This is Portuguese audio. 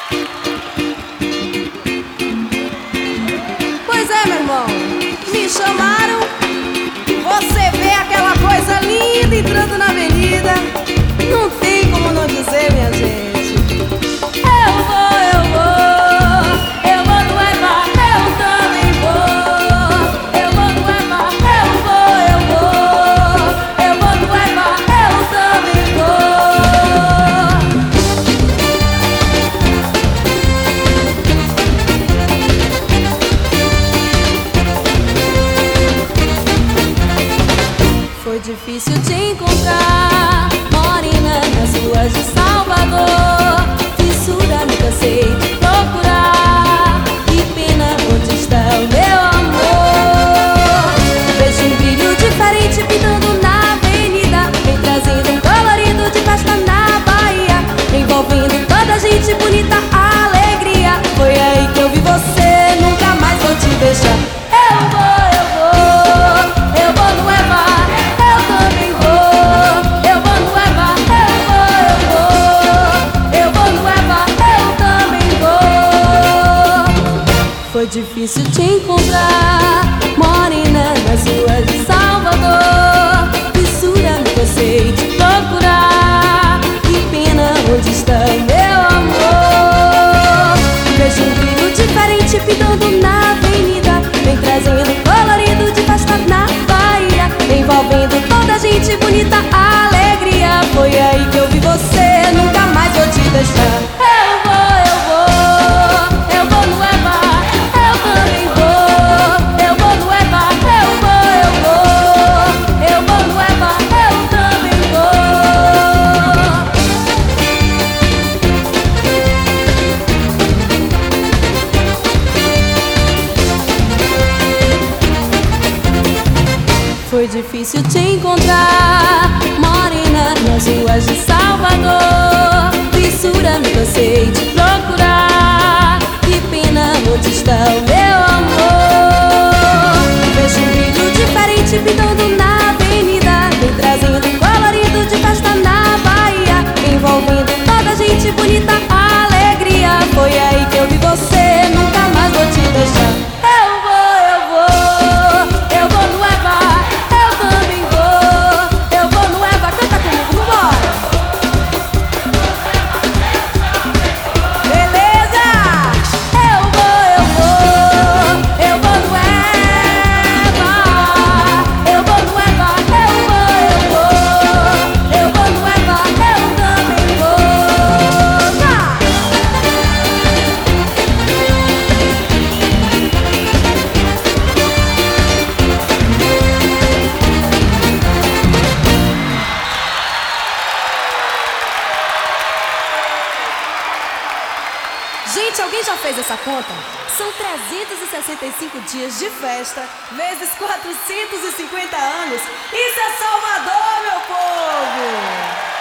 Pois é, meu irmão, me chamaram. Você vê aquela coisa linda entrando na avenida. Não tem como não dizer, minha gente. Eu vou, eu vou. Eu vou no Eva, eu também vou. Eu vou no Eva, eu vou, eu vou. Eu vou no Eva, eu também vou. Foi difícil te encontrar, morena, nas ruas de Salvador. Fissura, me cansei de procurar. Que pena, onde está o meu amor? Vejo um brilho diferente pintando na avenida, vem trazendo um colorido de festa na Bahia, envolvendo toda a gente bonita, alegria. Foi aí que eu vi você, nunca mais vou te deixar. Eu vou, eu vou. Eu vou no Eva, eu também vou. Eu vou no Eva, eu vou, eu vou. Eu vou no Eva, eu também vou. Foi difícil te encontrar, morena, nas ruas de Salvador. Fissura, me cansei de procurar. Que pena, onde está o meu amor? Vejo um brilho diferente pintando na avenida, vem trazendo colorido de festa na Bahia, envolvendo toda a gente bonita, alegria. Foi aí que eu vi você, nunca mais vou te deixar. Eu vou, eu vou. Eu vou no Eva, eu também vou. Eu vou no Eva, eu vou, eu vou. Eu vou no Eva, eu também vou. Foi difícil te encontrar, morena, nas ruas de Salvador. Fissura, me cansei de procurar. Que pena, onde está o meu amor? Vejo um brilho diferente pintando na avenida, vem trazendo colorido de festa na Bahia, envolvendo toda a gente bonita, alegria. Foi aí que eu vi você, nunca mais vou te deixar. Eu vou, eu vou. Eu vou no Eva, eu também vou. Eu vou no Eva, canta comigo, vambora. Beleza? Eu vou, eu vou. Eu vou no Eva. Eu vou no Eva, eu vou, eu vou. Eu vou no Eva, eu também vou. Tá. Gente, alguém já fez essa conta? São 365 dias de festa, vezes 450 anos. Isso é Salvador, meu povo!